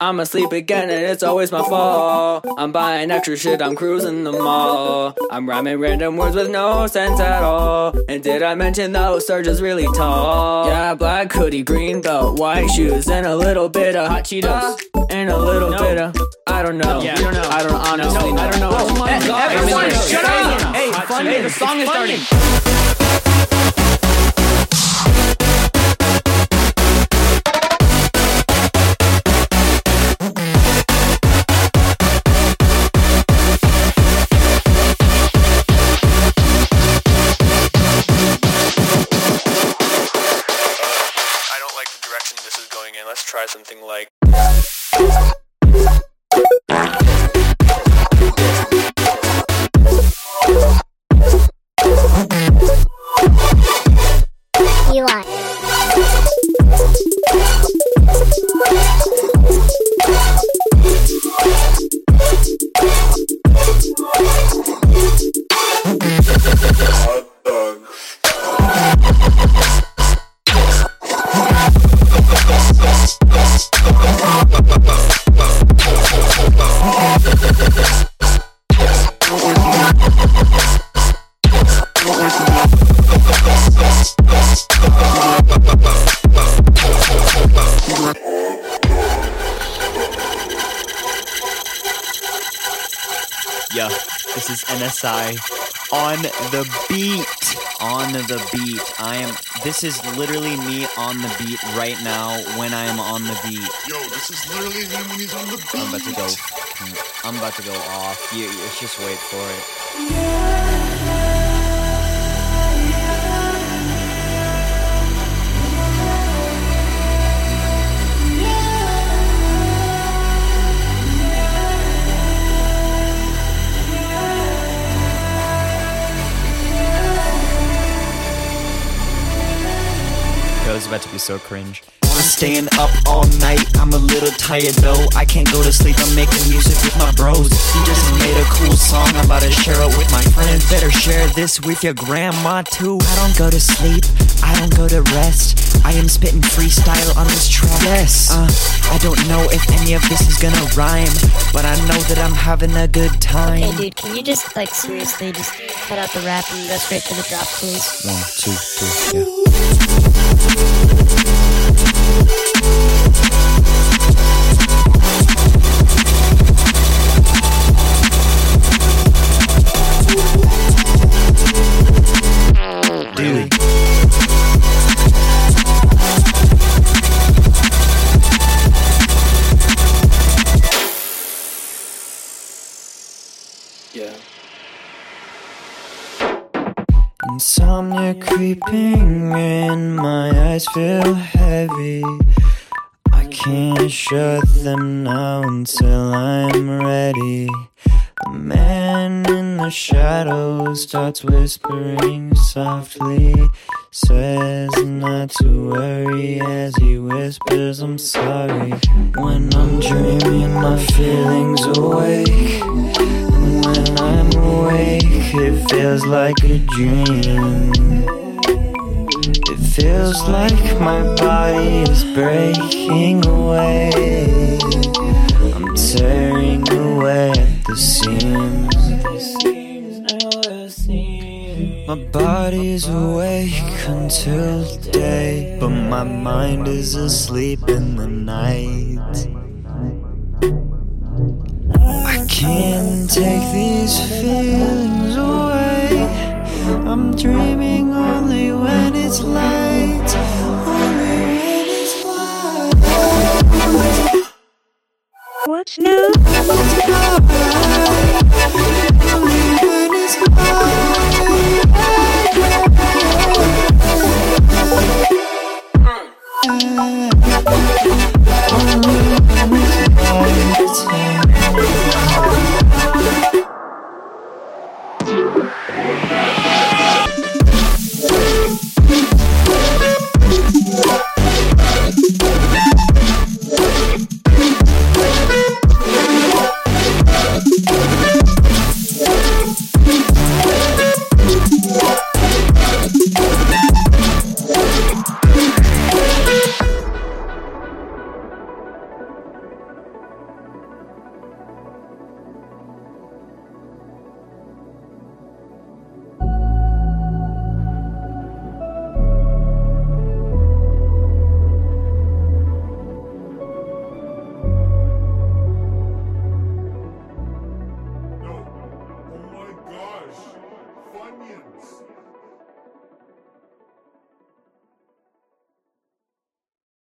I'm asleep again and it's always my fault. I'm buying extra shit, I'm cruising the mall. I'm rhyming random words with no sense at all. And did I mention those Serge's really tall? Yeah, black hoodie, green belt, white shoes, and a little bit of hot Cheetos. And a little bit of, I don't know. Yeah. You don't know. I don't honestly know. I don't know. Oh my God. Everyone, shut up! Hey, Hey, the song is starting. This is going in. Let's try something like Eli. hot dog. Yeah, this is NSI on the beat. On the beat. This is literally me on the beat right now when I am on the beat. Yo, this is literally him when he's on the beat. I'm about to go off. Let's just wait for it. It's about to be so cringe. I'm staying up all night, I'm a little tired though. I can't go to sleep, I'm making music with my bros. He just made a cool song, I'm about to share it with my friends. Better share this with your grandma too. I don't go to sleep, I don't go to rest. I am spitting freestyle on this track. Yes, I don't know if any of this is gonna rhyme, but I know that I'm having a good time. Hey dude, can you just seriously just cut out the rap and go straight to the drop, please? 1, 2, 3, yeah. Dude. Yeah. Insomnia creeping in, my eyes feel heavy. I can't shut them now until I'm ready. The man in the shadows starts whispering softly, says not to worry as he whispers I'm sorry. When I'm dreaming my feelings awake, and when I'm awake it feels like a dream. It feels like my body is breaking away. I'm tearing away at the seams. My body's awake until day, but my mind is asleep in the night. I can't take these feelings away. I'm dreaming only when it's light.